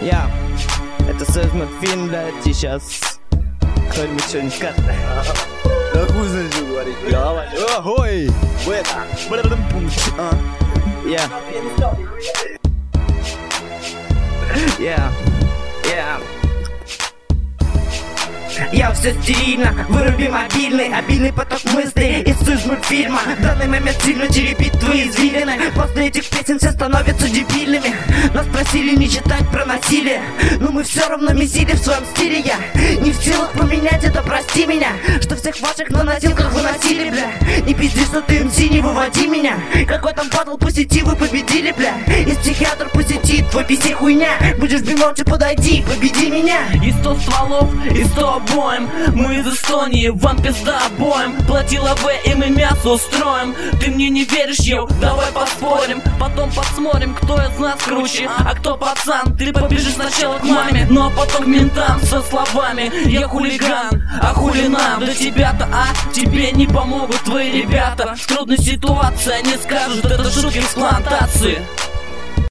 Я. Это союз мультфильм, блядь, и сейчас кто-нибудь что-нибудь скажет. Да хуй знает, что говорить. Давай. Ой! Я. Я все стерильно, выруби мобильный, обильный поток мыслей из суть мультфильма. В данный момент сильно теребит твои извилины. После этих песен все становятся дебильными. Нас просили не читать про насилие, но мы все равно месили в своем стиле. Я не в силах поменять это, прости меня, что всех ваших на носилках выносили, бля. Не пизди, что ты МС, не выводи меня. Какой там батл по сети, вы победили, бля. Из психиатр по сети, твой писи хуйня. Будешь молча, подойди, победи меня. И 100 стволов, и 100 обоим. Мы из Эстонии, вам пизда обоим. Платила В, и мы мясо устроим. Ты мне не веришь, йоу, давай поспорим. Потом посмотрим, кто из нас круче, а кто пацан. Ты побежишь сначала к маме, ну а потом к ментам со словами: я хулиган, а хули нам до тебя-то, а? Тебе не помогут твои ребята. В трудной ситуации они скажут, это шутки с плантации.